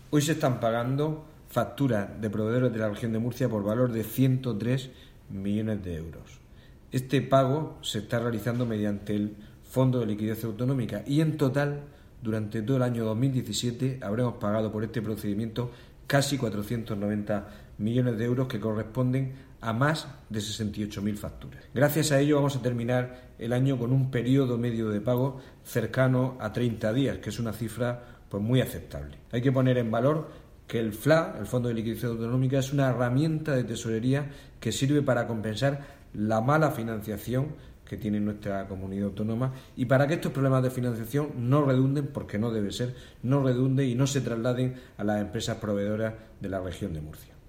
Hoy se están pagando facturas de proveedores de la región de Murcia por valor de 103 millones de euros. Este pago se está realizando mediante el Fondo de Liquidez Autonómica y en total, durante todo el año 2017, habremos pagado por este procedimiento casi 490 millones de euros, que corresponden a más de 68.000 facturas. Gracias a ello vamos a terminar el año con un periodo medio de pago cercano a 30 días, que es una cifra pues muy aceptable. Hay que poner en valor que el FLA, el Fondo de Liquidez Autonómica, es una herramienta de tesorería que sirve para compensar la mala financiación que tiene nuestra comunidad autónoma y para que estos problemas de financiación no redunden, porque no debe ser, no redunden y no se trasladen a las empresas proveedoras de la región de Murcia.